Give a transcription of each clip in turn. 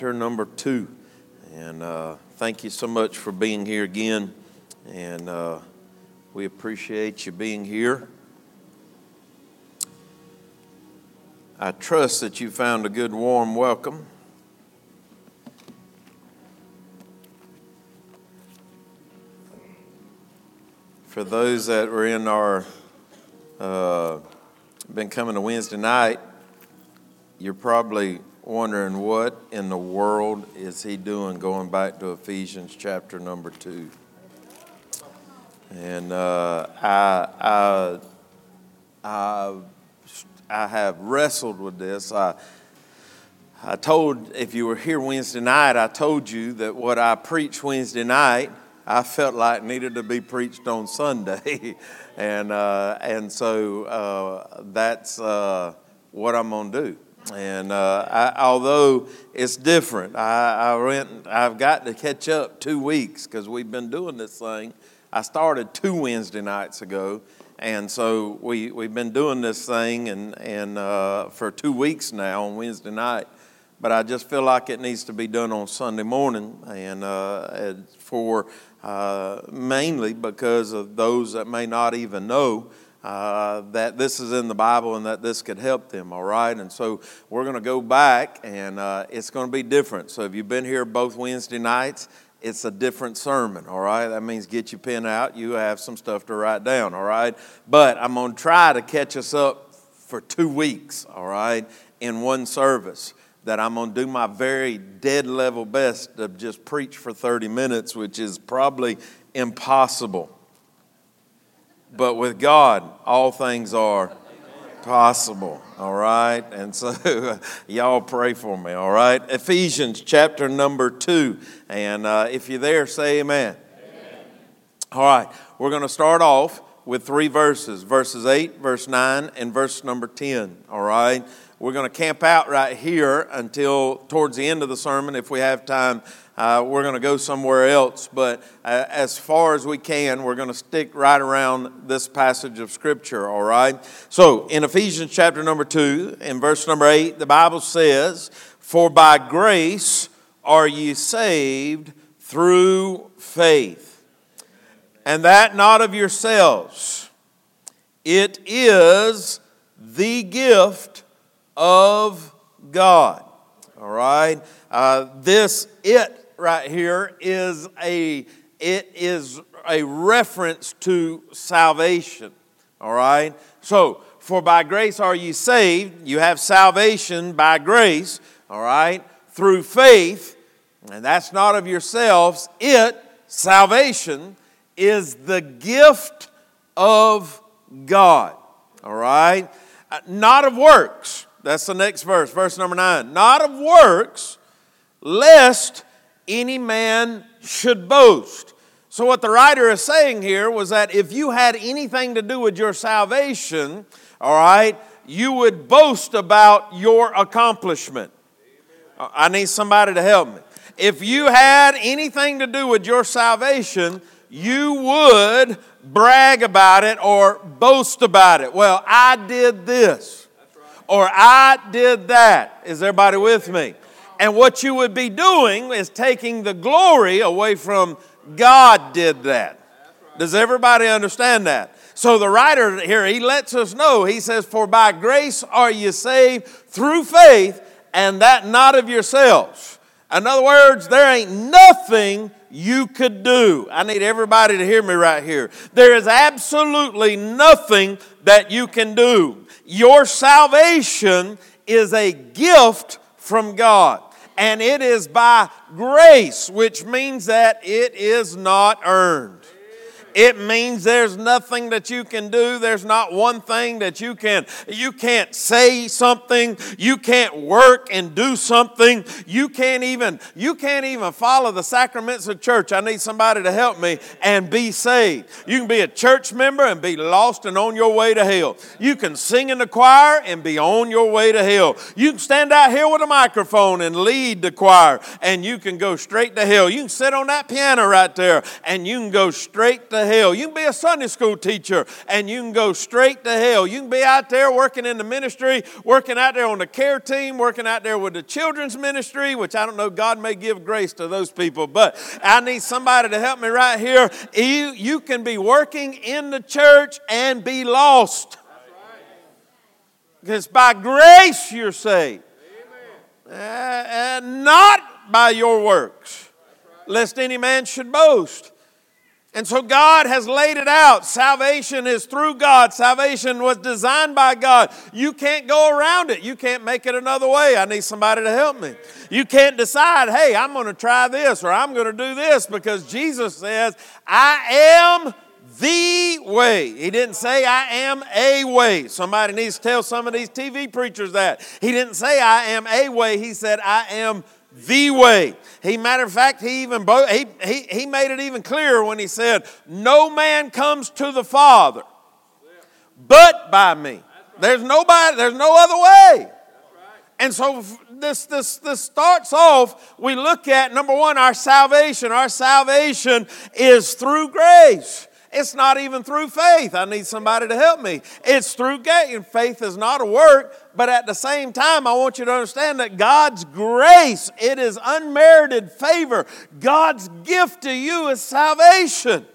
Number 2. And thank you so much for being here again. And we appreciate you being here. I trust that you found a good warm welcome. For those that were in our, been coming to Wednesday night, you're probably wondering what in the world is he doing going back to Ephesians chapter number 2. And I have wrestled with this. I told, if you were here Wednesday night, I told you that what I preached Wednesday night, I felt like needed to be preached on Sunday. and so that's what I'm going to do. And although it's different, I've got to catch up 2 weeks because we've been doing this thing. I started 2 Wednesday nights ago, and so we've been doing this thing and for 2 weeks now on Wednesday night. But I just feel like it needs to be done on Sunday morning, and for mainly because of those that may not even know that this is in the Bible and that this could help them, all right? And so we're going to go back, and it's going to be different. So if you've been here both Wednesday nights, it's a different sermon, all right? That means get your pen out. You have some stuff to write down, all right? But I'm going to try to catch us up for 2 weeks, all right, in one service. That I'm going to do my very dead level best to just preach for 30 minutes, which is probably impossible. But with God, all things are possible, all right? And so y'all pray for me, all right? Ephesians chapter number 2. And if you're there, say amen. Amen. All right, we're going to start off with 3 verses. Verses 8, verse 9, and verse number 10, all right? We're going to camp out right here until towards the end of the sermon. If we have time, we're going to go somewhere else. But as far as we can, we're going to stick right around this passage of Scripture, all right? So in Ephesians chapter number 2, in verse number 8, the Bible says, "For by grace are ye saved through faith, and that not of yourselves. It is the gift of God." All right. This "it" right here is a reference to salvation. All right. So, for by grace are ye saved. You have salvation by grace. All right. Through faith, and that's not of yourselves. Salvation, is the gift of God. All right. Not of works. That's the next verse, verse number 9. Not of works, lest any man should boast. So what the writer is saying here was that if you had anything to do with your salvation, all right, you would boast about your accomplishment. I need somebody to help me. If you had anything to do with your salvation, you would brag about it or boast about it. Well, I did this. Or I did that. Is everybody with me? And what you would be doing is taking the glory away from God did that. Does everybody understand that? So the writer here, he lets us know. He says, "For by grace are you saved through faith, and that not of yourselves." In other words, there ain't nothing you could do. I need everybody to hear me right here. There is absolutely nothing that you can do. Your salvation is a gift from God. And it is by grace, which means that it is not earned. It means there's nothing that you can do. There's not one thing that you can't say something. You can't work and do something. You can't even follow the sacraments of church. I need somebody to help me and be saved. You can be a church member and be lost and on your way to hell. You can sing in the choir and be on your way to hell. You can stand out here with a microphone and lead the choir and you can go straight to hell. You can sit on that piano right there and you can go straight to to hell. You can be a Sunday school teacher and you can go straight to hell. You can be out there working in the ministry, working out there on the care team, working out there with the children's ministry, which I don't know, God may give grace to those people, but I need somebody to help me right here. You can be working in the church and be lost. Because by grace you're saved. And not by your works, lest any man should boast. And so God has laid it out. Salvation is through God. Salvation was designed by God. You can't go around it. You can't make it another way. I need somebody to help me. You can't decide, hey, I'm going to try this or I'm going to do this, because Jesus says, I am the way. He didn't say I am a way. Somebody needs to tell some of these TV preachers that. He didn't say I am a way. He said I am the way. Matter of fact, he made it even clearer when he said, no man comes to the Father but by me. There's no other way. And so this starts off, we look at, number one, our salvation. Our salvation is through grace. It's not even through faith. I need somebody to help me. It's through grace. And faith is not a work, but at the same time, I want you to understand that God's grace, it is unmerited favor. God's gift to you is salvation. Amen.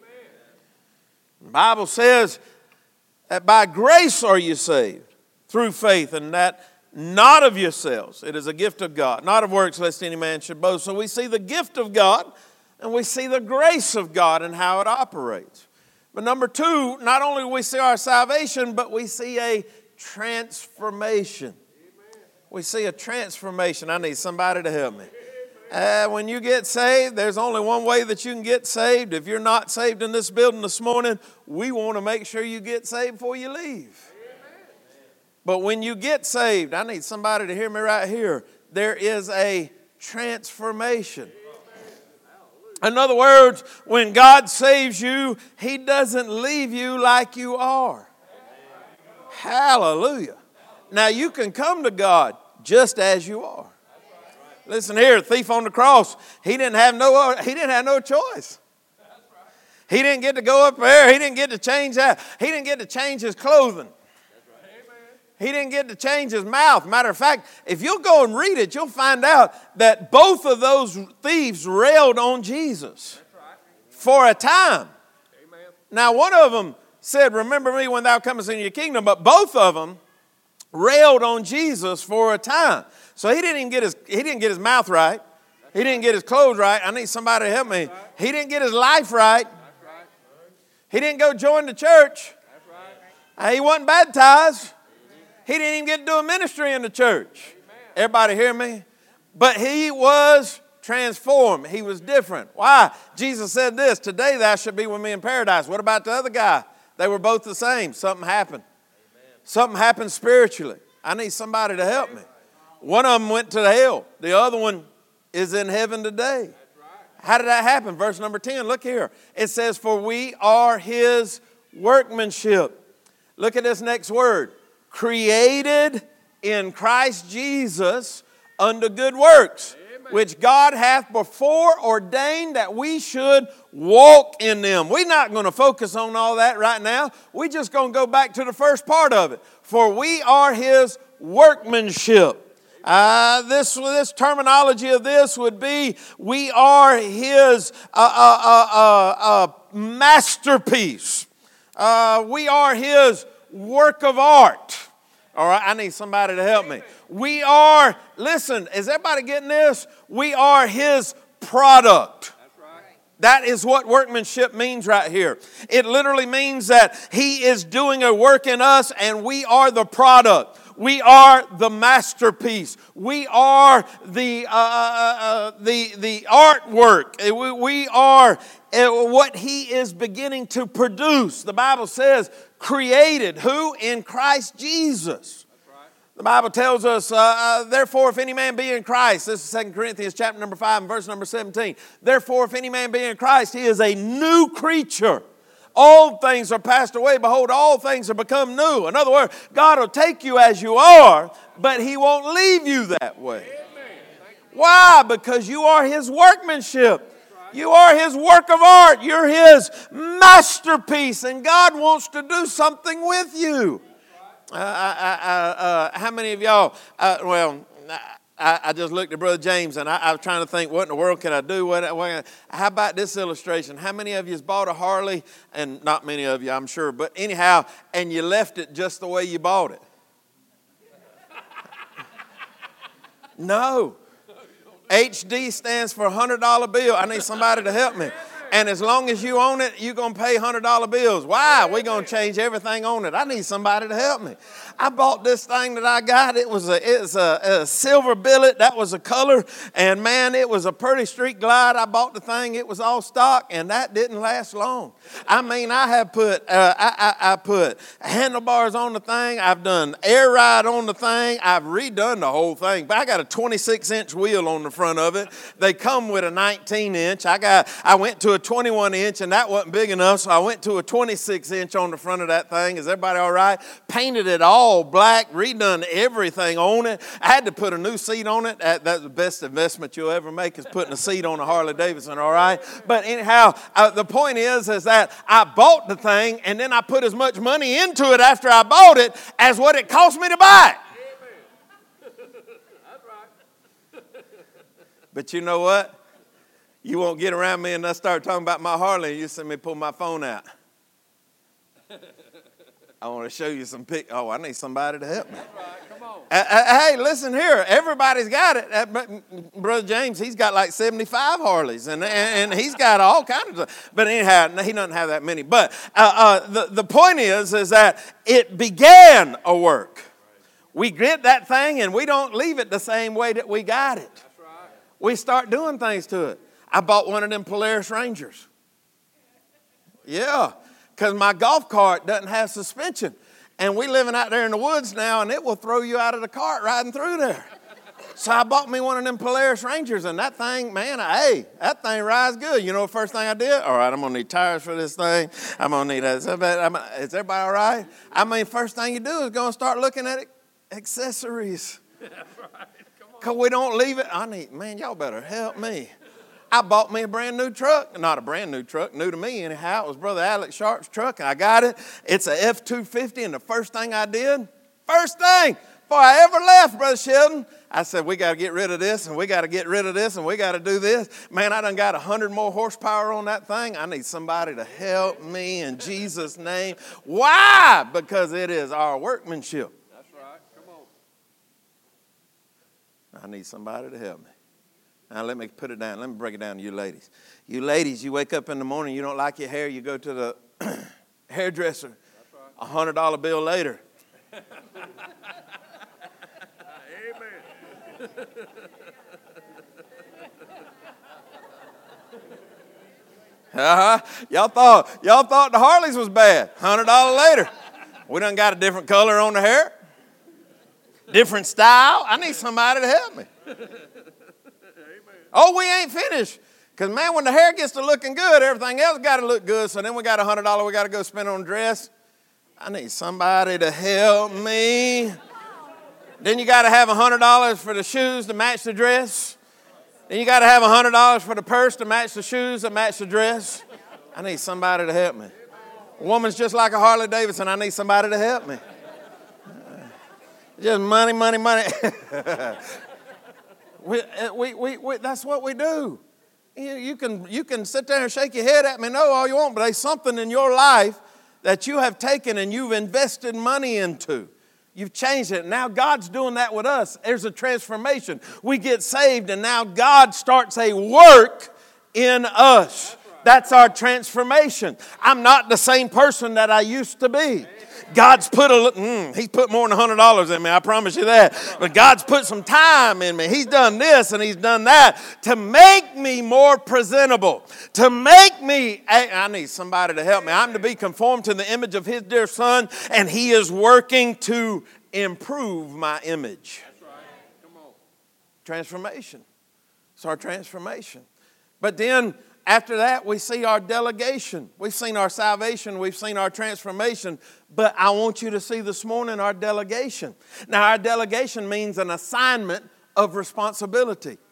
The Bible says that by grace are you saved, through faith, and that not of yourselves. It is a gift of God, not of works, lest any man should boast. So we see the gift of God, and we see the grace of God and how it operates. But number two, not only do we see our salvation, but we see a transformation. We see a transformation. I need somebody to help me. When you get saved, there's only one way that you can get saved. If you're not saved in this building this morning, we want to make sure you get saved before you leave. But when you get saved, I need somebody to hear me right here. There is a transformation. In other words, when God saves you, He doesn't leave you like you are. Hallelujah. Now you can come to God just as you are. Listen here, thief on the cross, he didn't have no choice. He didn't get to go up there. He didn't get to change that. He didn't get to change his clothing. He didn't get to change his mouth. Matter of fact, if you'll go and read it, you'll find out that both of those thieves railed on Jesus for a time. Now, one of them said, remember me when thou comest into your kingdom, but both of them railed on Jesus for a time. So he didn't get his mouth right. He didn't get his clothes right. I need somebody to help me. He didn't get his life right. He didn't go join the church. He wasn't baptized. He didn't even get to do a ministry in the church. Everybody hear me? But he was transformed. He was different. Why? Jesus said this, today thou shalt be with me in paradise. What about the other guy? They were both the same. Something happened. Something happened spiritually. I need somebody to help me. One of them went to hell. The other one is in heaven today. How did that happen? Verse number 10, look here. It says, for we are His workmanship. Look at this next word. Created in Christ Jesus unto good works, which God hath before ordained that we should walk in them. We're not going to focus on all that right now. We're just going to go back to the first part of it. For we are His workmanship. This terminology of this would be, we are His masterpiece. We are His work of art. All right, I need somebody to help me. We are, listen, is everybody getting this? We are His product. That is what workmanship means right here. It literally means that He is doing a work in us and we are the product. We are the masterpiece. We are the artwork. We are what He is beginning to produce. The Bible says, created, who? In Christ Jesus. The Bible tells us, therefore, if any man be in Christ, this is 2 Corinthians chapter number 5 and verse number 17. Therefore, if any man be in Christ, he is a new creature. Old things are passed away. Behold, all things are become new. In other words, God will take you as you are, but He won't leave you that way. Why? Because you are His workmanship. You are His work of art. You're His masterpiece, and God wants to do something with you. How many of y'all, I just looked at Brother James, and I was trying to think, what in the world can I do? How about this illustration? How many of you has bought a Harley? And not many of you, I'm sure. But anyhow, and you left it just the way you bought it. No. HD stands for $100 bill. I need somebody to help me. And as long as you own it, you're going to pay $100 bills. Why? We're going to change everything on it. I need somebody to help me. I bought this thing that I got. It's a silver billet. That was a color. And man, it was a pretty street glide. I bought the thing. It was all stock, and that didn't last long. I mean, I have put I put handlebars on the thing. I've done air ride on the thing. I've redone the whole thing. But I got a 26-inch wheel on the front of it. They come with a 19-inch. I went to a 21-inch, and that wasn't big enough, so I went to a 26-inch on the front of that thing. Is everybody all right? Painted it all black, redone everything on it. I had to put a new seat on it. That's the best investment you'll ever make, is putting a seat on a Harley Davidson, all right? But anyhow, the point is that I bought the thing, and then I put as much money into it after I bought it as what it cost me to buy it. That's right. But you know what? You won't get around me and I start talking about my Harley and you see me pull my phone out. I want to show you some pictures. Oh, I need somebody to help me. That's right. Come on. Hey, listen here. Everybody's got it. Brother James, he's got like 75 Harleys and he's got all kinds of stuff. But anyhow, he doesn't have that many. But the point is that it began a work. We get that thing and we don't leave it the same way that we got it. That's right. We start doing things to it. I bought one of them Polaris Rangers. Yeah, because my golf cart doesn't have suspension. And we living out there in the woods now, and it will throw you out of the cart riding through there. So I bought me one of them Polaris Rangers, and that thing, man, that thing rides good. You know the first thing I did? All right, I'm going to need tires for this thing. I'm going to need that. Is everybody all right? I mean, first thing you do is go and start looking at accessories. That's right. Because we don't leave it. Man, y'all better help me. I bought me a brand new truck. Not a brand new truck, new to me anyhow. It was Brother Alex Sharp's truck, and I got it. It's a F-250, and the first thing I did, before I ever left, Brother Sheldon, I said, we got to get rid of this, and we got to get rid of this, and we got to do this. Man, I done got 100 more horsepower on that thing. I need somebody to help me in Jesus' name. Why? Because it is our workmanship. That's right. Come on. I need somebody to help me. Now, let me put it down. Let me break it down to you ladies. You ladies, you wake up in the morning, you don't like your hair, you go to the hairdresser. That's right. $100 bill later. Amen. Y'all thought the Harleys was bad. $100 later. We done got a different color on the hair. Different style. I need somebody to help me. Oh, we ain't finished. Because, man, when the hair gets to looking good, everything else got to look good. So then we got $100 we got to go spend on a dress. I need somebody to help me. Then you got to have $100 for the shoes to match the dress. Then you got to have $100 for the purse to match the shoes to match the dress. I need somebody to help me. A woman's just like a Harley Davidson. I need somebody to help me. Just money, money, money. That's what we do. You can sit there and shake your head at me, no, all you want, but there's something in your life that you have taken and you've invested money into. You've changed it. Now God's doing that with us. There's a transformation. We get saved, and now God starts a work in us. That's our transformation. I'm not the same person that I used to be. God's put He's put more than $100 in me, I promise you that. But God's put some time in me. He's done this and He's done that to make me more presentable. To make me, I need somebody to help me. I'm to be conformed to the image of His dear Son, and He is working to improve my image. That's right. Come on. Transformation. It's our transformation. But then, after that, we see our delegation. We've seen our salvation. We've seen our transformation. But I want you to see this morning our delegation. Now, our delegation means an assignment of responsibility. That's right.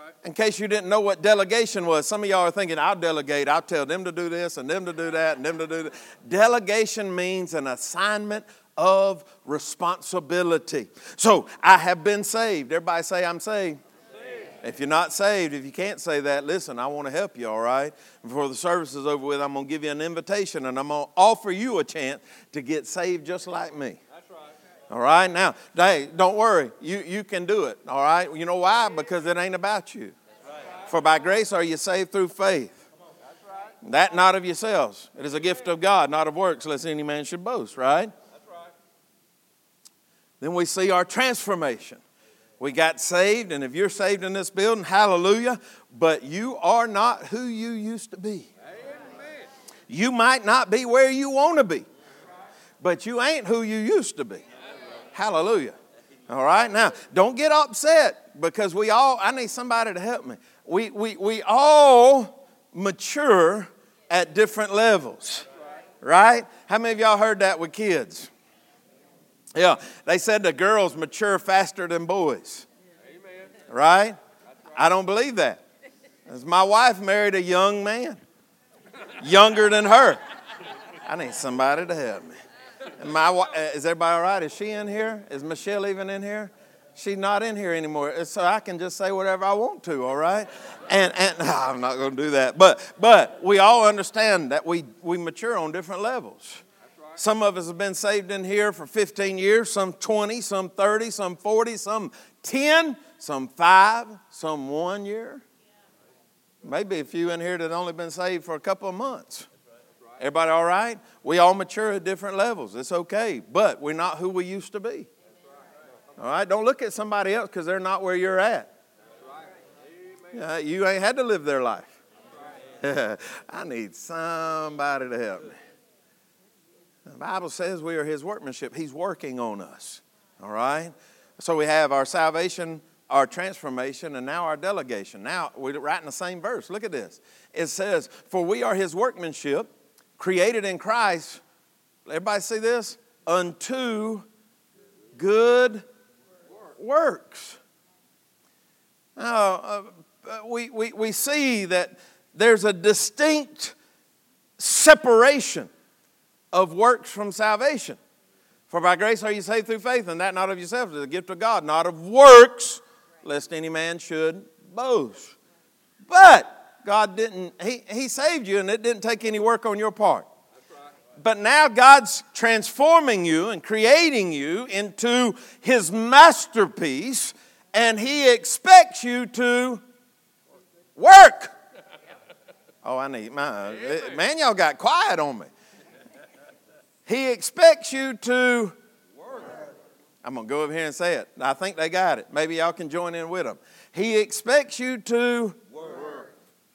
In case you didn't know what delegation was, some of y'all are thinking, I'll delegate. I'll tell them to do this and them to do that and them to do that. Delegation means an assignment of responsibility. So I have been saved. Everybody say, I'm saved. If you're not saved, if you can't say that, listen, I want to help you, all right? Before the service is over with, I'm going to give you an invitation, and I'm going to offer you a chance to get saved just like me. That's right. All right? Now, hey, don't worry. You can do it, all right? You know why? Because it ain't about you. Right. For by grace are you saved through faith. That's right. That not of yourselves. It is a gift of God, not of works, lest any man should boast, right? That's right. Then we see our transformation. We got saved, and if you're saved in this building, hallelujah, but you are not who you used to be. Amen. You might not be where you want to be, but you ain't who you used to be. Hallelujah. All right, now, don't get upset because I need somebody to help me. We all mature at different levels, right? How many of y'all heard that with kids? Yeah, they said the girls mature faster than boys. Amen. Right? I don't believe that. As my wife married a young man, younger than her. I need somebody to help me. And is everybody all right? Is she in here? Is Michelle even in here? She's not in here anymore, so I can just say whatever I want to, all right? And no, I'm not going to do that. But we all understand that we mature on different levels. Some of us have been saved in here for 15 years, some 20, some 30, some 40, some 10, some 5, some 1 year. Maybe a few in here that have only been saved for a couple of months. Everybody all right? We all mature at different levels. It's okay, but we're not who we used to be. All right? Don't look at somebody else because they're not where you're at. You ain't had to live their life. I need somebody to help me. The Bible says we are His workmanship. He's working on us. All right? So we have our salvation, our transformation, and now our delegation. Now, we're right in the same verse. Look at this. It says, for we are His workmanship, created in Christ. Everybody see this? Unto good works. Now, we see that there's a distinct separation of works from salvation. For by grace are you saved through faith, and that not of yourselves, it is a gift of God, not of works, lest any man should boast. But God didn't, He saved you, and it didn't take any work on your part. That's right. But now God's transforming you and creating you into His masterpiece, and He expects you to work. Oh, I need man, y'all got quiet on me. He expects you to work. I'm going to go over here and say it. I think they got it. Maybe y'all can join in with them. He expects you to work.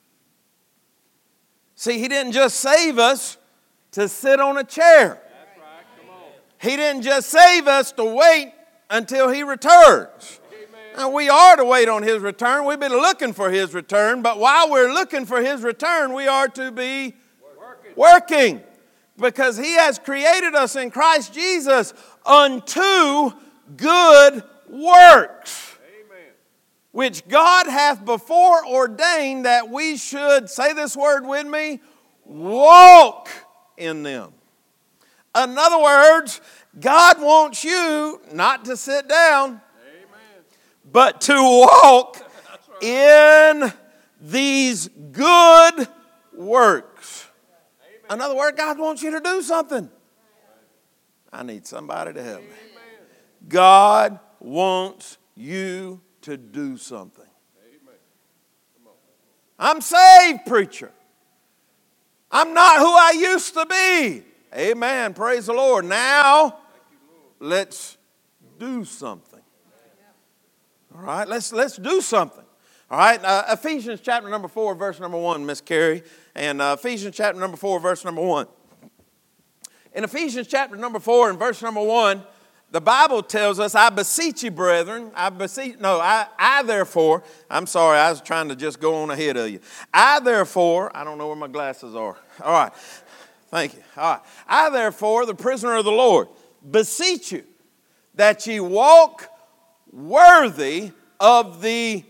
See, He didn't just save us to sit on a chair. That's right. Come on. He didn't just save us to wait until He returns. And we are to wait on His return. We've been looking for His return. But while we're looking for His return, we are to be working. Because He has created us in Christ Jesus unto good works. Amen. Which God hath before ordained that we should, say this word with me, walk in them. In other words, God wants you not to sit down, amen, but to walk in these good works. In other words, God wants you to do something. I need somebody to help me. God wants you to do something. I'm saved, preacher. I'm not who I used to be. Amen. Praise the Lord. Now, let's do something. All right, let's do something. All right, Ephesians chapter number 4, verse number 1, Miss Carrie. And Ephesians chapter number 4, verse number 1. In Ephesians chapter number 4 and verse number 1, the Bible tells us, I beseech you, brethren, I therefore, I'm sorry, I was trying to just go on ahead of you. I therefore, I don't know where my glasses are. All right, thank you. All right. I therefore, the prisoner of the Lord, beseech you that ye walk worthy of the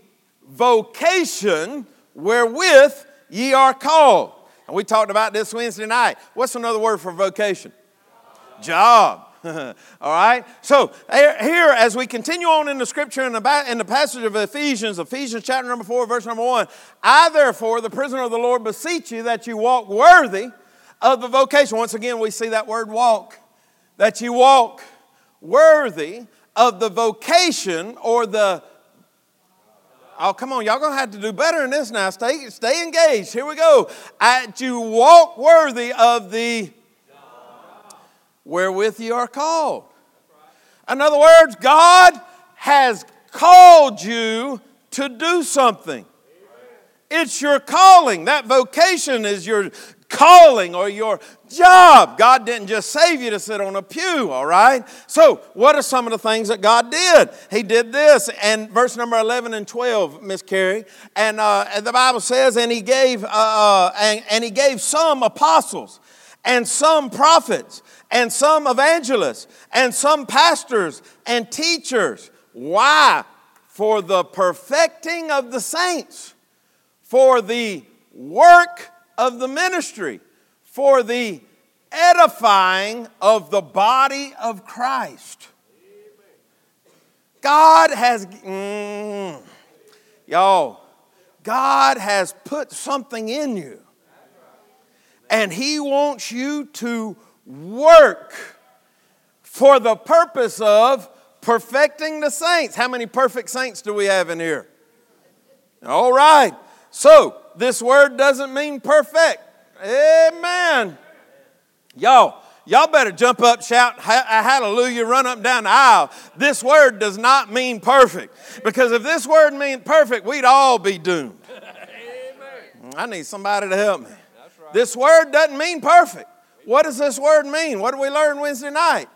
vocation wherewith ye are called. And we talked about this Wednesday night. What's another word for vocation? Job. All right? So here, as we continue on in the scripture in the passage of Ephesians chapter number 4, verse number 1, I therefore, the prisoner of the Lord, beseech you that you walk worthy of the vocation. Once again, we see that word walk. That you walk worthy of the vocation or the... Oh, come on, y'all going to have to do better than this now. Stay engaged. Here we go. That you walk worthy of the wherewith you are called. In other words, God has called you to do something. It's your calling. That vocation is your calling or your job. God didn't just save you to sit on a pew, all right? So what are some of the things that God did? He did this, and verse number 11 and 12, Miss Carrie, and the Bible says, and he gave some apostles, and some prophets, and some evangelists, and some pastors and teachers. Why? For the perfecting of the saints, for the work of the ministry, for the edifying of the body of Christ. God has, y'all, God has put something in you. And He wants you to work for the purpose of perfecting the saints. How many perfect saints do we have in here? All right. So, this word doesn't mean perfect. Amen. Y'all better jump up, shout hallelujah, run up and down the aisle. This word does not mean perfect. Because if this word meant perfect, we'd all be doomed. Amen. I need somebody to help me. That's right. This word doesn't mean perfect. What does this word mean? What did we learn Wednesday night?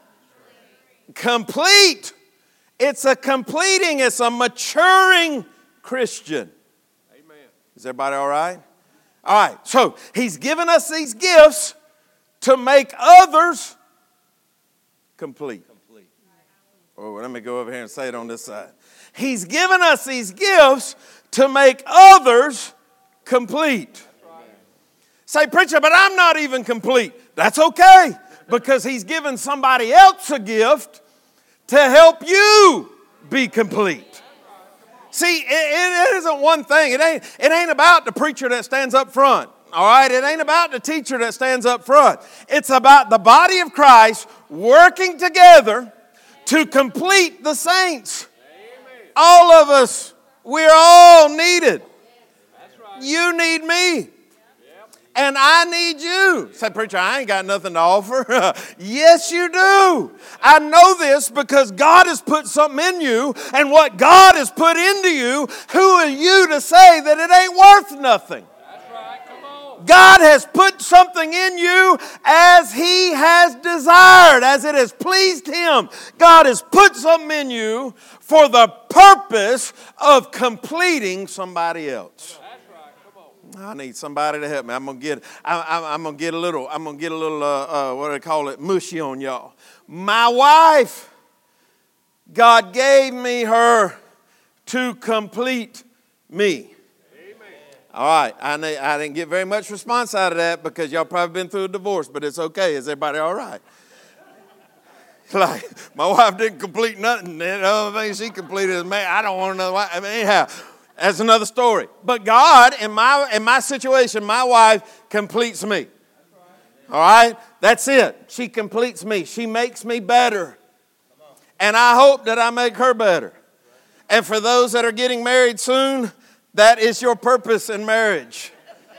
Complete. It's a completing, it's a maturing Christian. Is everybody all right? All right, so He's given us these gifts to make others complete. Oh, let me go over here and say it on this side. He's given us these gifts to make others complete. Say, preacher, but I'm not even complete. That's okay, because He's given somebody else a gift to help you be complete. See, it isn't one thing. It ain't about the preacher that stands up front. All right? It ain't about the teacher that stands up front. It's about the body of Christ working together to complete the saints. Amen. All of us, we're all needed. That's right. You need me. And I need you. Say, preacher, I ain't got nothing to offer. Yes, you do. I know this because God has put something in you, and what God has put into you, who are you to say that it ain't worth nothing? That's right. Come on. God has put something in you as He has desired, as it has pleased Him. God has put something in you for the purpose of completing somebody else. I need somebody to help me. I'm gonna get a little what do they call it? Mushy on y'all. My wife, God gave me her to complete me. Amen. All right, I didn't get very much response out of that because y'all probably been through a divorce, but it's okay. Is everybody all right? Like, my wife didn't complete nothing. The other thing she completed is, man, I don't want another wife. I mean, anyhow. That's another story. But God, in my situation, my wife completes me. All right? That's it. She completes me. She makes me better. And I hope that I make her better. And for those that are getting married soon, that is your purpose in marriage.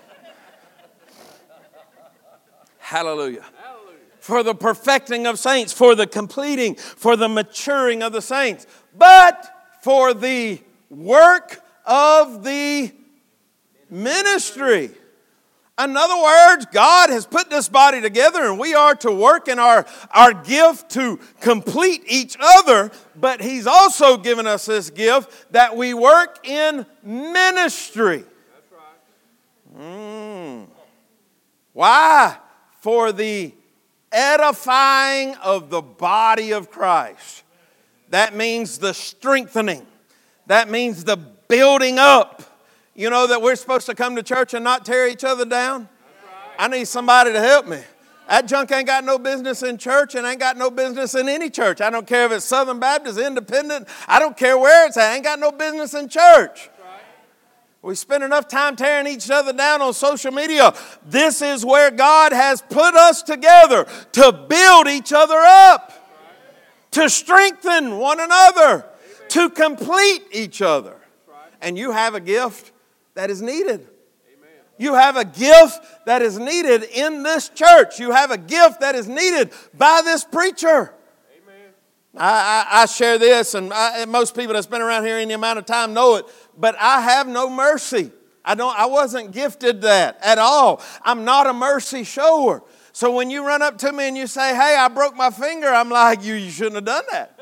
Hallelujah. For the perfecting of saints, for the completing, for the maturing of the saints, but for the work of the ministry. In other words, God has put this body together and we are to work in our gift to complete each other, but He's also given us this gift that we work in ministry. That's right. Why? For the edifying of the body of Christ. That means the strengthening. That means the building up. You know that we're supposed to come to church and not tear each other down? I need somebody to help me. That junk ain't got no business in church and ain't got no business in any church. I don't care if it's Southern Baptist, Independent. I don't care where it's at. Ain't got no business in church. We spend enough time tearing each other down on social media. This is where God has put us together to build each other up, to strengthen one another, to complete each other. And you have a gift that is needed. You have a gift that is needed in this church. You have a gift that is needed by this preacher. Amen. I share this, and most people that's been around here any amount of time know it, but I have no mercy. I wasn't gifted that at all. I'm not a mercy shower. So when you run up to me and you say, hey, I broke my finger, I'm like, you shouldn't have done that.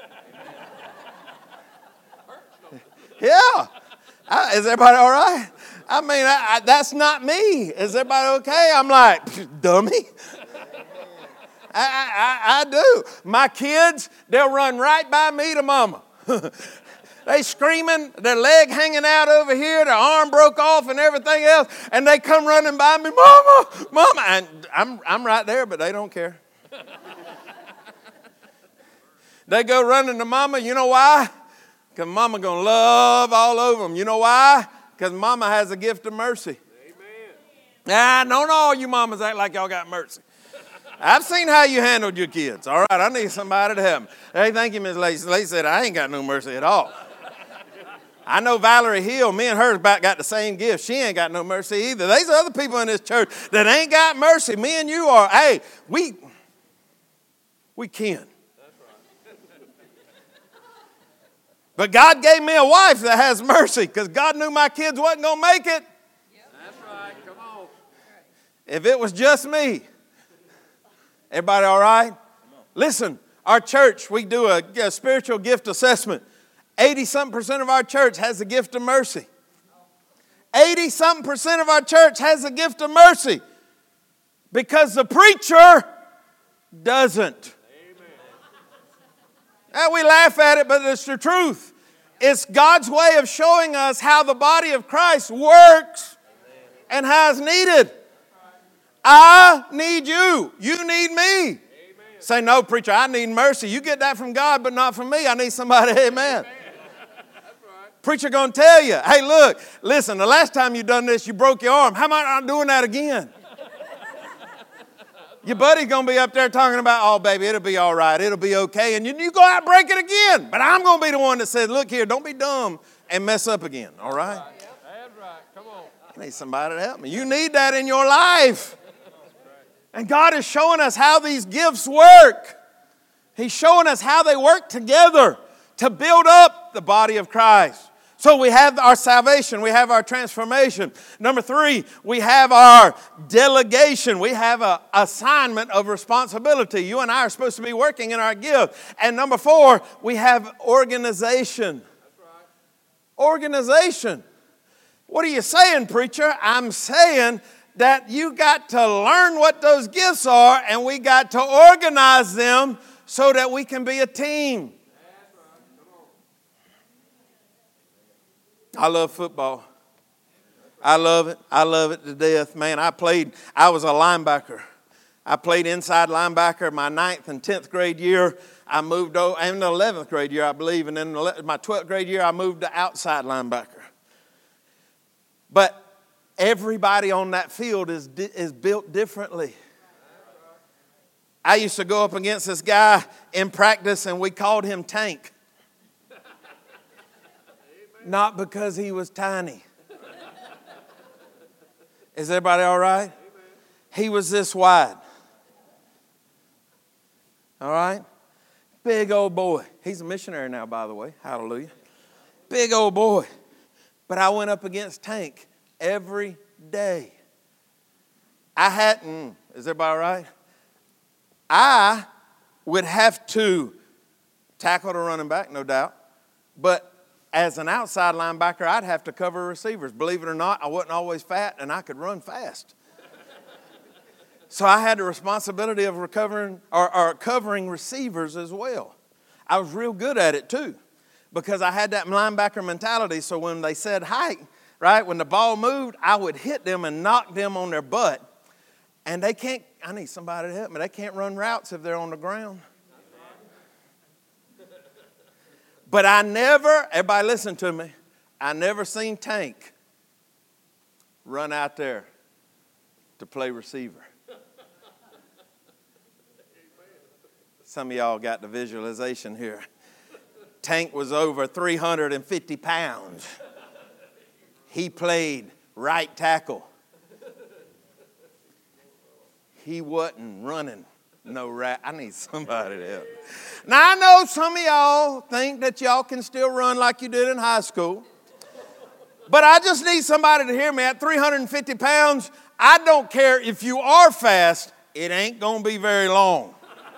Yeah. Is everybody all right? I mean, that's not me. Is everybody okay? I'm like, dummy. I do. My kids, they'll run right by me to mama. They screaming, their leg hanging out over here, their arm broke off and everything else, and they come running by me, mama, mama. And I'm right there, but they don't care. They go running to mama. You know why? Because mama going to love all over them. You know why? Because mama has a gift of mercy. Amen. I don't all you mamas act like y'all got mercy. I've seen how you handled your kids. All right, I need somebody to help me. Hey, thank you, Miss Lacey. Lacey said, I ain't got no mercy at all. I know Valerie Hill, me and her about got the same gift. She ain't got no mercy either. There's other people in this church that ain't got mercy. Me and you are, hey, we can. But God gave me a wife that has mercy because God knew my kids wasn't going to make it. That's right. Come on. If it was just me. Everybody all right? Listen, our church, we do a spiritual gift assessment. 80-something% of our church has the gift of mercy. 80-something% of our church has the gift of mercy because the preacher doesn't. And we laugh at it, but it's the truth. It's God's way of showing us how the body of Christ works and how it's needed. I need you. You need me. Amen. Say, no, preacher, I need mercy. You get that from God, but not from me. I need somebody. Amen. That's right. Preacher going to tell you, hey, look, listen, the last time you done this, you broke your arm. How am I not doing that again? Your buddy's going to be up there talking about, oh, baby, it'll be all right. It'll be okay. And you go out and break it again. But I'm going to be the one that says, look here, don't be dumb and mess up again. All right? That's right. Come on. I need somebody to help me. You need that in your life. And God is showing us how these gifts work. He's showing us how they work together to build up the body of Christ. So we have our salvation, we have our transformation. Number 3, we have our delegation. We have an assignment of responsibility. You and I are supposed to be working in our gift. And number 4, we have organization. That's right. Organization. What are you saying, preacher? I'm saying that you got to learn what those gifts are and we got to organize them so that we can be a team. I love football. I love it. I love it to death. Man, I was a linebacker. I played inside linebacker my 9th and 10th grade year. I moved over, and the 11th grade year, I believe, and then my 12th grade year, I moved to outside linebacker. But everybody on that field is built differently. I used to go up against this guy in practice, and we called him Tank. Not because he was tiny. Is everybody all right? He was this wide. All right? Big old boy. He's a missionary now, by the way. Hallelujah. Big old boy. But I went up against Tank every day. Is everybody all right? I would have to tackle the running back, no doubt. But as an outside linebacker, I'd have to cover receivers. Believe it or not, I wasn't always fat, and I could run fast. So I had the responsibility of recovering or covering receivers as well. I was real good at it too. because I had that linebacker mentality. So when they said hike, right, when the ball moved, I would hit them and knock them on their butt. And they can't, I need somebody to help me. They can't run routes if they're on the ground. But I never, everybody listen to me, I never seen Tank run out there to play receiver. Some of y'all got the visualization here. Tank was over 350 pounds. He played right tackle. He wasn't running no rat. I need somebody to help. Now, I know some of y'all think that y'all can still run like you did in high school. But I just need somebody to hear me. At 350 pounds, I don't care if you are fast, it ain't going to be very long.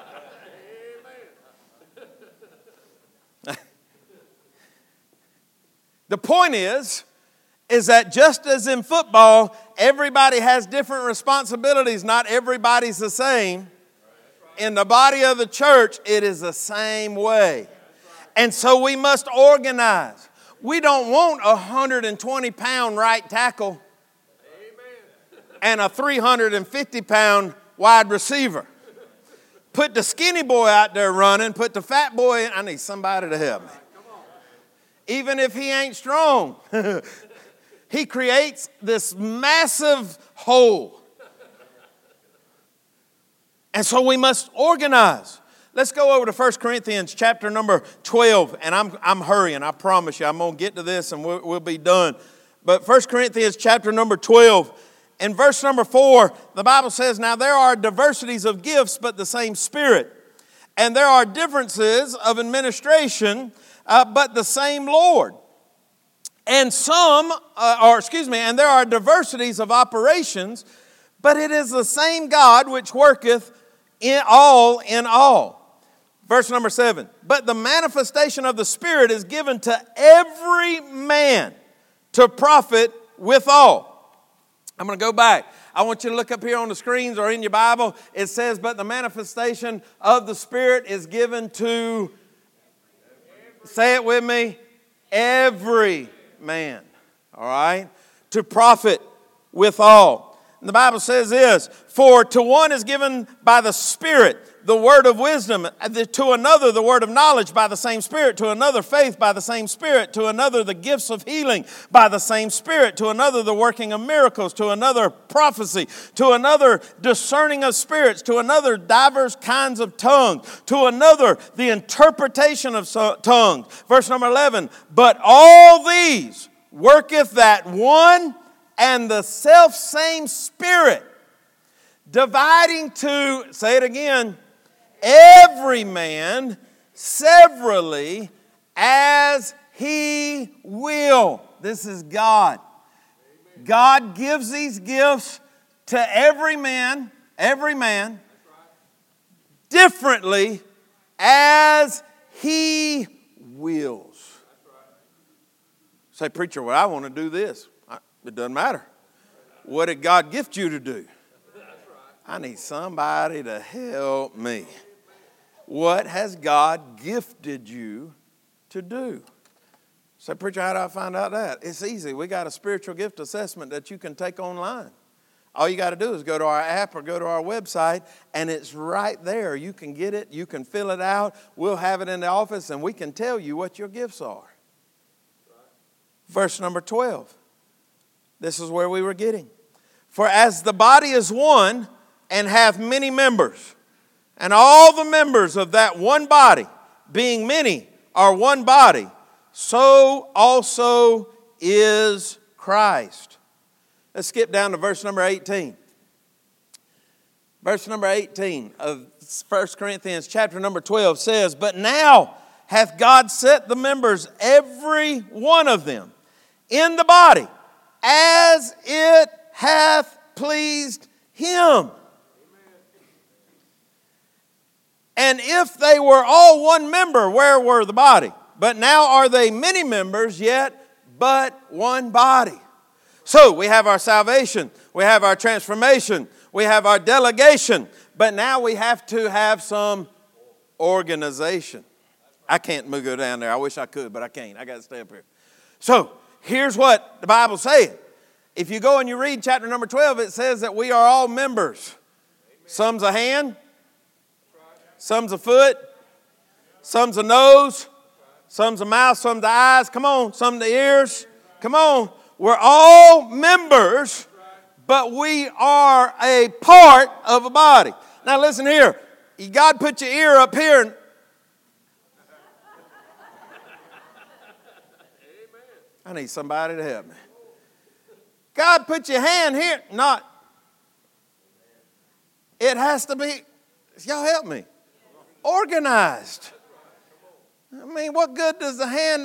The point is that just as in football, everybody has different responsibilities. Not everybody's the same. In the body of the church, it is the same way. And so we must organize. We don't want a 120-pound right tackle and a 350-pound wide receiver. Put the skinny boy out there running. Put the fat boy in. I need somebody to help me. Even if he ain't strong, he creates this massive hole. And so we must organize. Let's go over to 1 Corinthians chapter number 12. And I'm hurrying, I promise you. I'm going to get to this and we'll be done. But 1 Corinthians chapter number 12, in verse number 4, the Bible says, now there are diversities of gifts, but the same Spirit. And there are differences of administration, but the same Lord. And and there are diversities of operations, but it is the same God which worketh in all. Verse number 7. But the manifestation of the Spirit is given to every man to profit withal. I'm going to go back. I want you to look up here on the screens or in your Bible. It says, but the manifestation of the Spirit is given to, say it with me, every man. All right? To profit withal. And the Bible says this, for to one is given by the Spirit the word of wisdom, to another the word of knowledge by the same Spirit, to another faith by the same Spirit, to another the gifts of healing by the same Spirit, to another the working of miracles, to another prophecy, to another discerning of spirits, to another divers kinds of tongues, to another the interpretation of tongues. Verse number 11, but all these worketh that one and the selfsame Spirit, dividing to, say it again, every man severally as he will. This is God. God gives these gifts to every man, differently as he wills. Say, preacher, well, I want to do this. It doesn't matter. What did God gift you to do? I need somebody to help me. What has God gifted you to do? Say, preacher, how do I find out that? It's easy. We got a spiritual gift assessment that you can take online. All you got to do is go to our app or go to our website, and it's right there. You can get it. You can fill it out. We'll have it in the office, and we can tell you what your gifts are. Verse number 12. This is where we were getting. For as the body is one and hath many members, and all the members of that one body, being many, are one body, so also is Christ. Let's skip down to verse number 18. Verse number 18 of 1 Corinthians chapter number 12 says, but now hath God set the members, every one of them, in the body, as it hath pleased him. And if they were all one member, where were the body? But now are they many members, yet but one body. So we have our salvation, we have our transformation, we have our delegation, but now we have to have some organization. I can't go down there. I wish I could, but I can't. I got to stay up here. So here's what the Bible's saying. If you go and you read chapter number 12, it says that we are all members. Some's a hand, some's a foot, some's a nose, some's a mouth, some's the eyes. Come on, some the ears. Come on. We're all members, but we are a part of a body. Now listen here. God put your ear up here. I need somebody to help me. God put your hand here. Not. It has to be, y'all help me, organized. I mean, what good does the hand,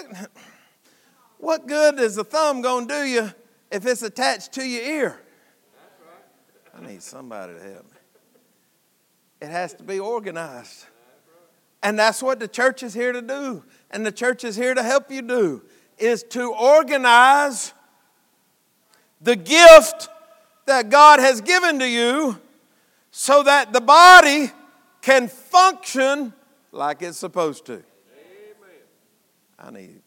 what good is the thumb going to do you if it's attached to your ear? I need somebody to help me. It has to be organized. And that's what the church is here to do. And the church is here to help you do, is to organize the gift that God has given to you so that the body can function like it's supposed to. I need.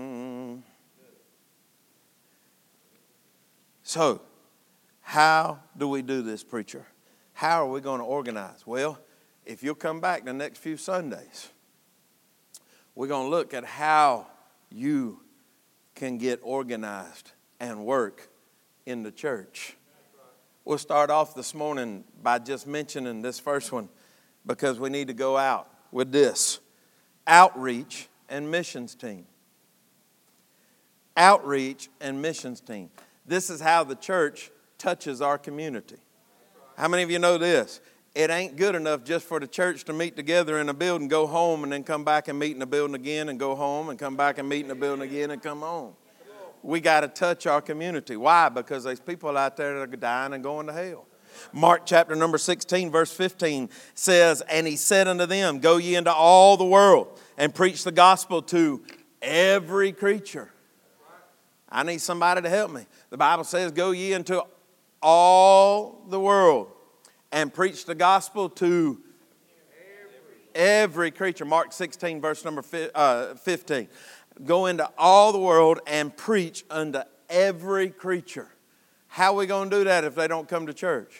So, how do we do this, preacher? How are we going to organize? Well, if you'll come back the next few Sundays, we're going to look at how you can get organized and work in the church. We'll start off this morning by just mentioning this first one because we need to go out with this. Outreach and missions team. Outreach and missions team. This is how the church touches our community. How many of you know this? It ain't good enough just for the church to meet together in a building, go home, and then come back and meet in the building again and go home and come back and meet in the building again and come home. We got to touch our community. Why? Because there's people out there that are dying and going to hell. Mark chapter number 16, verse 15 says, "And he said unto them, Go ye into all the world and preach the gospel to every creature." I need somebody to help me. The Bible says, "Go ye into all the world and preach the gospel to every creature." Mark 16, verse number 15. Go into all the world and preach unto every creature. How are we going to do that if they don't come to church?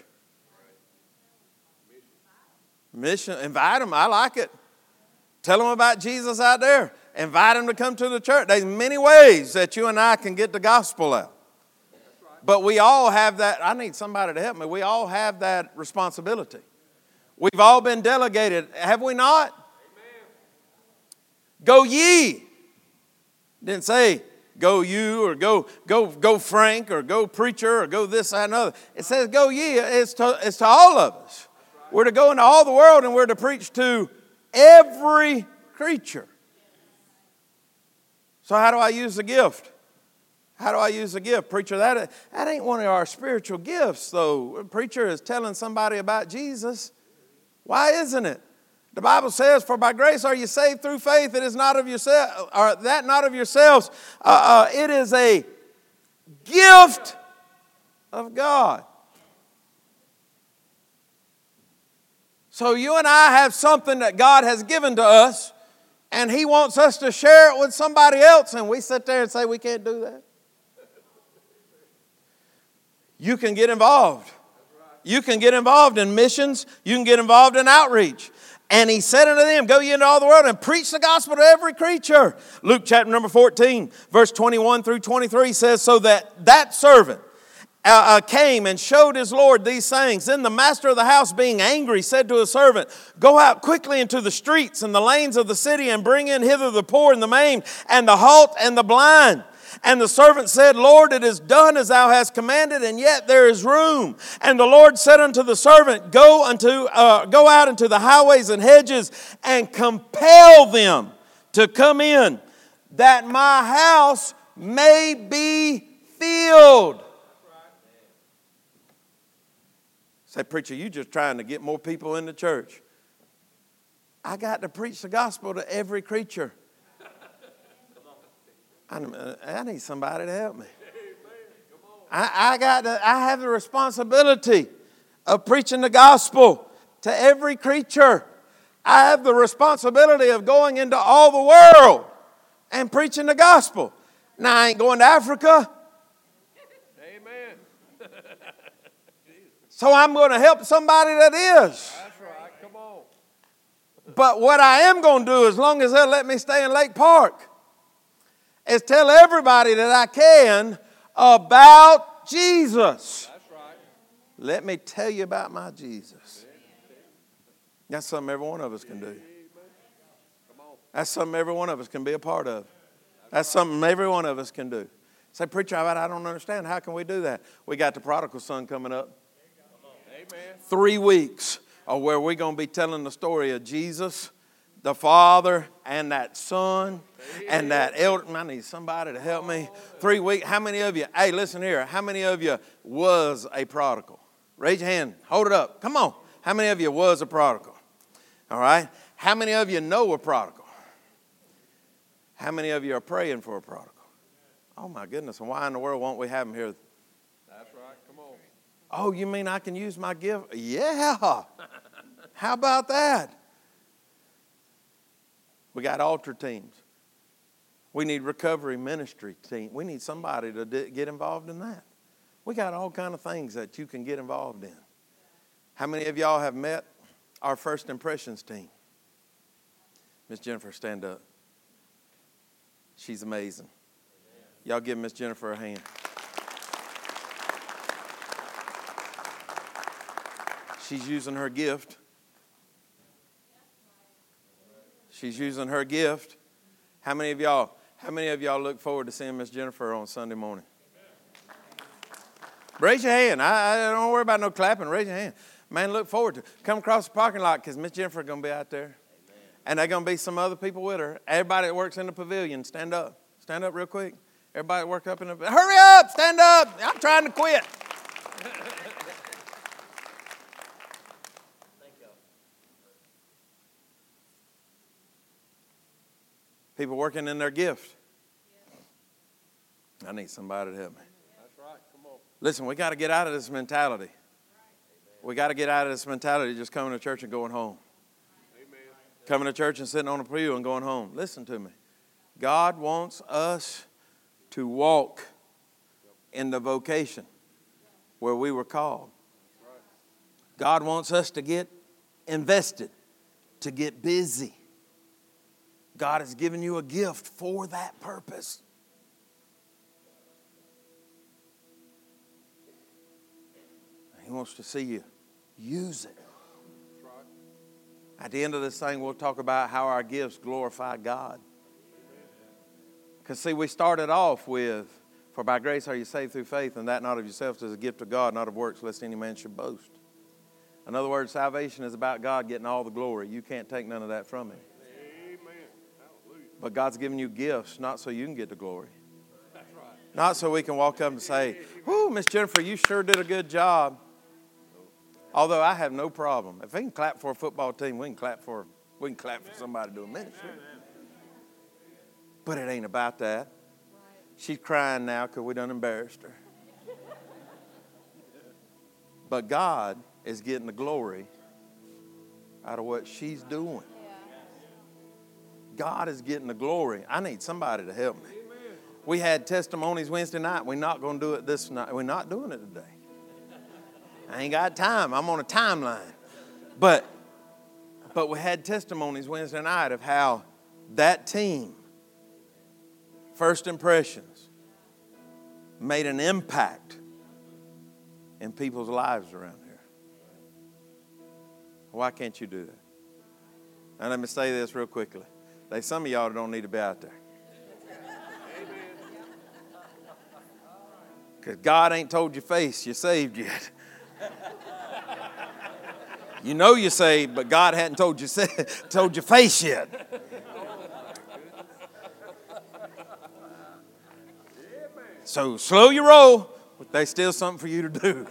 Mission. Invite them. I like it. Tell them about Jesus out there. Invite them to come to the church. There's many ways that you and I can get the gospel out. But we all have that. I need somebody to help me. We all have that responsibility. We've all been delegated. Have we not? Amen. Go ye. Didn't say go you or go Frank or go preacher or go this, that, and other. It says go ye. It's to all of us. We're to go into all the world and we're to preach to every creature. So how do I use the gift? How do I use the gift? Preacher, that ain't one of our spiritual gifts, though. A preacher is telling somebody about Jesus. Why isn't it? The Bible says, "For by grace are you saved through faith. It is not of yourself, or that not of yourselves. It is a gift of God." So you and I have something that God has given to us, and He wants us to share it with somebody else, and we sit there and say we can't do that. You can get involved. You can get involved in missions. You can get involved in outreach. And he said unto them, Go ye into all the world and preach the gospel to every creature. Luke chapter number 14, verse 21 through 23 says, "So that servant came and showed his Lord these things. Then the master of the house, being angry, said to his servant, Go out quickly into the streets and the lanes of the city and bring in hither the poor and the maimed and the halt and the blind. And the servant said, Lord, it is done as thou hast commanded, and yet there is room. And the Lord said unto the servant, Go out into the highways and hedges and compel them to come in, that my house may be filled." Say, preacher, you just trying to get more people in the church. I got to preach the gospel to every creature. I need somebody to help me. I have the responsibility of preaching the gospel to every creature. I have the responsibility of going into all the world and preaching the gospel. Now, I ain't going to Africa. Amen. So I'm going to help somebody that is. That's right. Come on. But what I am going to do, as long as they'll let me stay in Lake Park, is tell everybody that I can about Jesus. That's right. Let me tell you about my Jesus. That's something every one of us can do. That's something every one of us can be a part of. That's something every one of us can do. Say, preacher, I don't understand. How can we do that? We got the prodigal son coming up. Amen. 3 weeks of where we're going to be telling the story of Jesus, the Father, and that Son, and that elder. I need somebody to help me. 3 weeks. How many of you, hey, listen here. How many of you was a prodigal? Raise your hand. Hold it up. Come on. How many of you was a prodigal? All right. How many of you know a prodigal? How many of you are praying for a prodigal? Oh, my goodness. And why in the world won't we have them here? That's right. Come on. Oh, you mean I can use my gift? Yeah. How about that? We got altar teams. We need recovery ministry team. We need somebody to get involved in that. We got all kind of things that you can get involved in. How many of y'all have met our First Impressions team? Miss Jennifer, stand up. She's amazing. Y'all give Miss Jennifer a hand. She's using her gift. She's using her gift. How many of y'all look forward to seeing Miss Jennifer on Sunday morning? Raise your hand. I don't worry about no clapping. Raise your hand. Man, look forward to it. Come across the parking lot because Miss Jennifer is going to be out there. And there are going to be some other people with her. Everybody that works in the pavilion, stand up. Stand up real quick. Everybody that works up in the pavilion. Hurry up. Stand up. I'm trying to quit. People working in their gift. I need somebody to help me. That's right. Come on. Listen, we got to get out of this mentality. We got to get out of this mentality of just coming to church and going home. Amen. Coming to church and sitting on a pew and going home. Listen to me. God wants us to walk in the vocation where we were called. God wants us to get invested, to get busy. God has given you a gift for that purpose. He wants to see you use it. At the end of this thing, we'll talk about how our gifts glorify God. Because, see, we started off with, for by grace are you saved through faith, and that not of yourselves is a gift of God, not of works, lest any man should boast. In other words, salvation is about God getting all the glory. You can't take none of that from Him. Amen. Hallelujah. But God's given you gifts, not so you can get the glory. That's right. Not so we can walk up and say, "Whoo, Miss Jennifer, you sure did a good job." Although I have no problem. If we can clap for a football team, we can clap for somebody doing ministry. But it ain't about that. She's crying now because we done embarrassed her. But God is getting the glory out of what she's doing. God is getting the glory. I need somebody to help me. We had testimonies Wednesday night. We're not going to do it this night. We're not doing it today. I ain't got time. I'm on a timeline. But we had testimonies Wednesday night of how that team, First Impressions, made an impact in people's lives around here. Why can't you do that? And let me say this real quickly. There's some of y'all that don't need to be out there. Because God ain't told your face you're saved yet. You know you're saved, but God hadn't told your face yet. So slow your roll, but there's still something for you to do.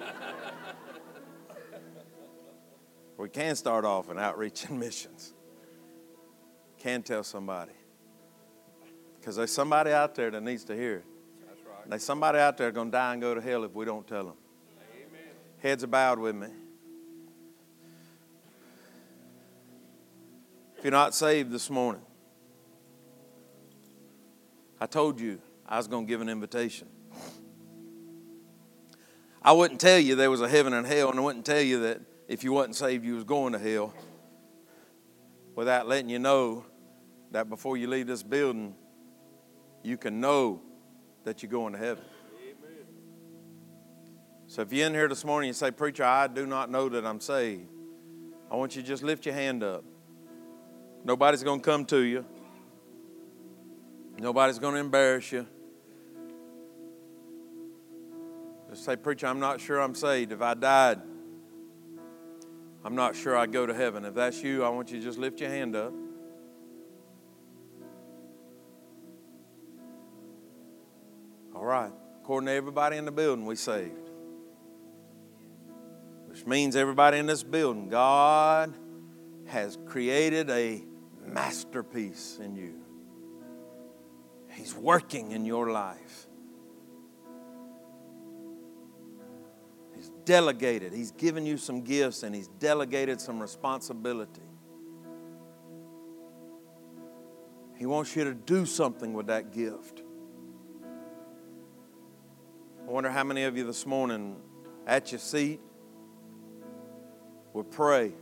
We can start off in outreach and missions. Can tell somebody. Because there's somebody out there that needs to hear it. That's right. There's somebody out there going to die and go to hell if we don't tell them. Amen. Heads are bowed with me. If you're not saved this morning, I told you I was going to give an invitation. I wouldn't tell you there was a heaven and hell, and I wouldn't tell you that if you wasn't saved, you was going to hell, without letting you know that before you leave this building, you can know that you're going to heaven. Amen. So if you're in here this morning and you say, "Preacher, I do not know that I'm saved," I want you to just lift your hand up. Nobody's going to come to you. Nobody's going to embarrass you. Just say, "Preacher, I'm not sure I'm saved. If I died, I'm not sure I'd go to heaven." If that's you, I want you to just lift your hand up. All right. According to everybody in the building, we saved. Which means everybody in this building, God has created a masterpiece in you. He's working in your life. He's delegated. He's given you some gifts and He's delegated some responsibility. He wants you to do something with that gift. I wonder how many of you this morning at your seat would pray.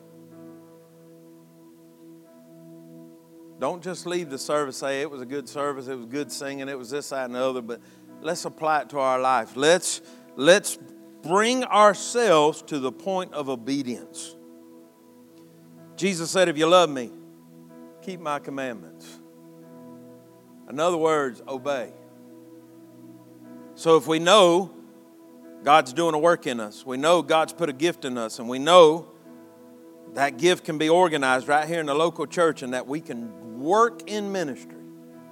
Don't just leave the service, say it was a good service, it was good singing, it was this, that, and the other, but let's apply it to our life. Let's bring ourselves to the point of obedience. Jesus said, "If you love me, keep my commandments." In other words, obey. So if we know God's doing a work in us, we know God's put a gift in us, and we know that gift can be organized right here in the local church and that we can work in ministry,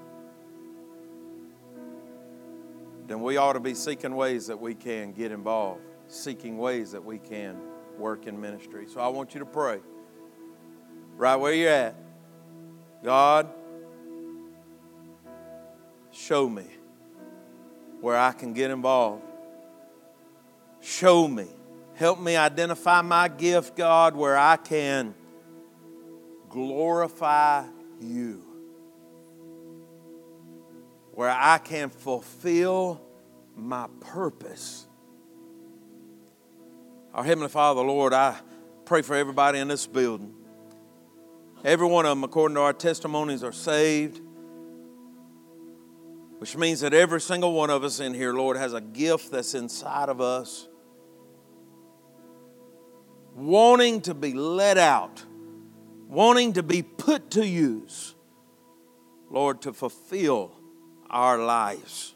then we ought to be seeking ways that we can get involved, seeking ways that we can work in ministry. So I want you to pray right where you're at. God, show me where I can get involved. Show me. Help me identify my gift, God, where I can glorify You. Where I can fulfill my purpose. Our Heavenly Father, Lord, I pray for everybody in this building. Every one of them, according to our testimonies, are saved. Which means that every single one of us in here, Lord, has a gift that's inside of us, wanting to be let out, wanting to be put to use, Lord, to fulfill our lives.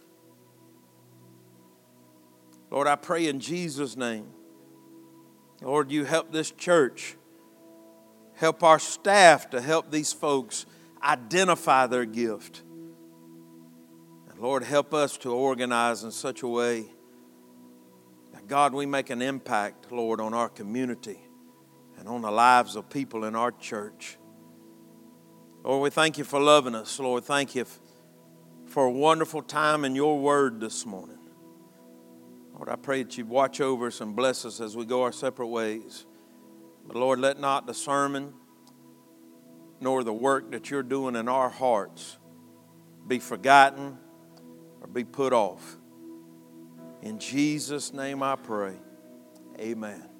Lord, I pray in Jesus' name, Lord, You help this church, help our staff to help these folks identify their gift. And Lord, help us to organize in such a way that, God, we make an impact, Lord, on our community and on the lives of people in our church. Lord, we thank You for loving us. Lord, thank You for a wonderful time in Your word this morning. Lord, I pray that You'd watch over us and bless us as we go our separate ways. But Lord, let not the sermon nor the work that You're doing in our hearts be forgotten or be put off. In Jesus' name I pray. Amen.